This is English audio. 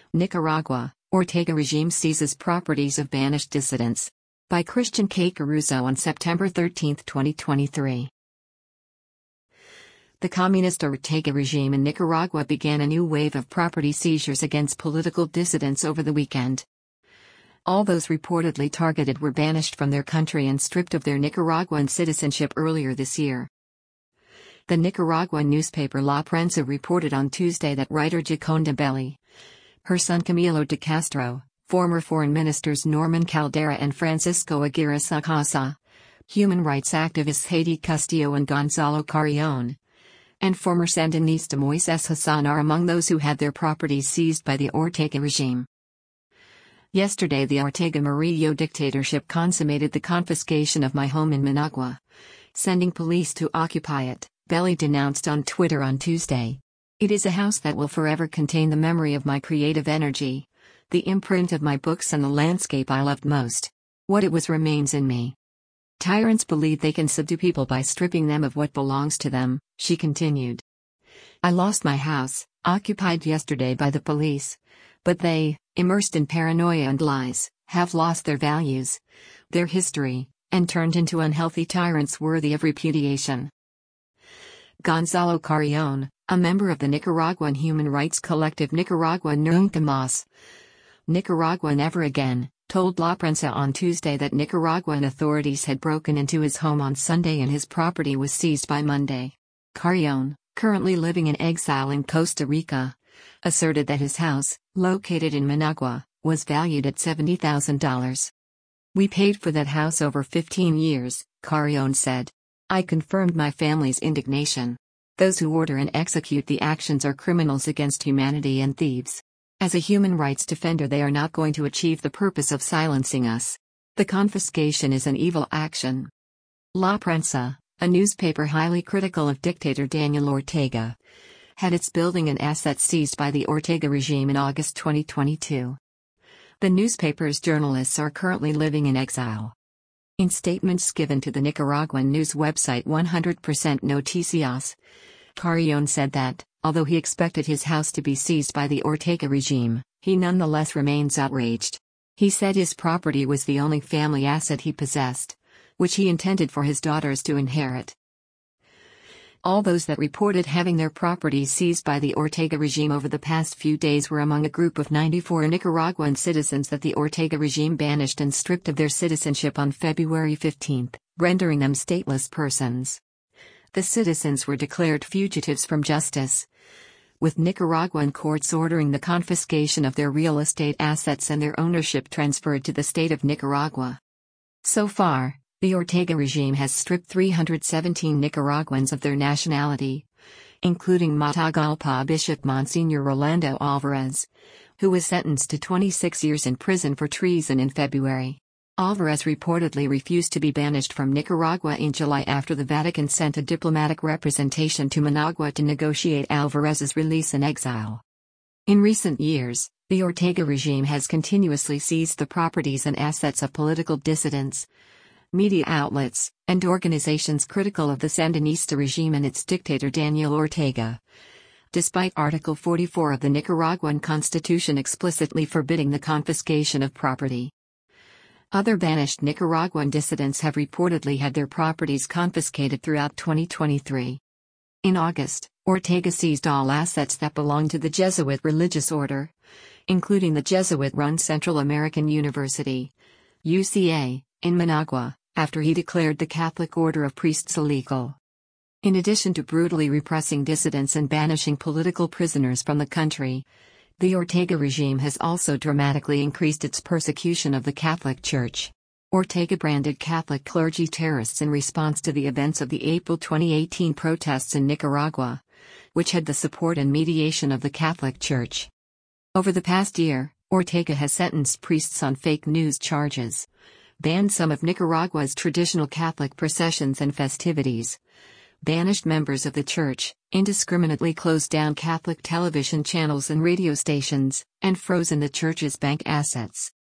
Nicaragua, Ortega regime seizes properties of banished dissidents. By Christian K. Caruso on September 13, 2023. The communist Ortega regime in Nicaragua began a new wave of property seizures against political dissidents over the weekend. All those reportedly targeted were banished from their country and stripped of their Nicaraguan citizenship earlier this year. The Nicaraguan newspaper La Prensa reported on Tuesday that writer Gioconda Belli, her son Camilo de Castro, former foreign ministers Norman Caldera and Francisco Aguirre Sacasa, human rights activists Haiti Castillo and Gonzalo Carrion, and former Sandinista Moises Hassan are among those who had their properties seized by the Ortega regime. Yesterday, the Ortega Murillo dictatorship consummated the confiscation of my home in Managua, sending police to occupy it, Belli denounced on Twitter on Tuesday. It is a house that will forever contain the memory of my creative energy, the imprint of my books and the landscape I loved most. What it was remains in me. Tyrants believe they can subdue people by stripping them of what belongs to them, she continued. I lost my house, occupied yesterday by the police. But they, immersed in paranoia and lies, have lost their values, their history, and turned into unhealthy tyrants worthy of repudiation. Gonzalo Carrion, a member of the Nicaraguan human rights collective Nicaragua Nunca Más, Nicaragua Never Again, told La Prensa on Tuesday that Nicaraguan authorities had broken into his home on Sunday and his property was seized by Monday. Carrion, currently living in exile in Costa Rica, asserted that his house, located in Managua, was valued at $70,000. We paid for that house over 15 years, Carrion said. I confirmed my family's indignation. Those who order and execute the actions are criminals against humanity and thieves. As a human rights defender, they are not going to achieve the purpose of silencing us. The confiscation is an evil action. La Prensa, a newspaper highly critical of dictator Daniel Ortega, had its building and assets seized by the Ortega regime in August 2022. The newspaper's journalists are currently living in exile. In statements given to the Nicaraguan news website 100% Noticias, Carrion said that, although he expected his house to be seized by the Ortega regime, he nonetheless remains outraged. He said his property was the only family asset he possessed, which he intended for his daughters to inherit. All those that reported having their properties seized by the Ortega regime over the past few days were among a group of 94 Nicaraguan citizens that the Ortega regime banished and stripped of their citizenship on February 15, rendering them stateless persons. The citizens were declared fugitives from justice, with Nicaraguan courts ordering the confiscation of their real estate assets and their ownership transferred to the state of Nicaragua. So far, the Ortega regime has stripped 317 Nicaraguans of their nationality, including Matagalpa Bishop Monsignor Rolando Alvarez, who was sentenced to 26 years in prison for treason in February. Alvarez reportedly refused to be banished from Nicaragua in July after the Vatican sent a diplomatic representation to Managua to negotiate Alvarez's release in exile. In recent years, the Ortega regime has continuously seized the properties and assets of political dissidents, media outlets, and organizations critical of the Sandinista regime and its dictator Daniel Ortega, despite Article 44 of the Nicaraguan Constitution explicitly forbidding the confiscation of property. Other banished Nicaraguan dissidents have reportedly had their properties confiscated throughout 2023. In August, Ortega seized all assets that belonged to the Jesuit religious order, including the Jesuit-run Central American University, UCA, in Managua, after he declared the Catholic Order of Priests illegal. In addition to brutally repressing dissidents and banishing political prisoners from the country, the Ortega regime has also dramatically increased its persecution of the Catholic Church. Ortega branded Catholic clergy terrorists in response to the events of the April 2018 protests in Nicaragua, which had the support and mediation of the Catholic Church. Over the past year, Ortega has sentenced priests on fake news charges, banned some of Nicaragua's traditional Catholic processions and festivities, banished members of the church, indiscriminately closed down Catholic television channels and radio stations, and frozen the church's bank assets.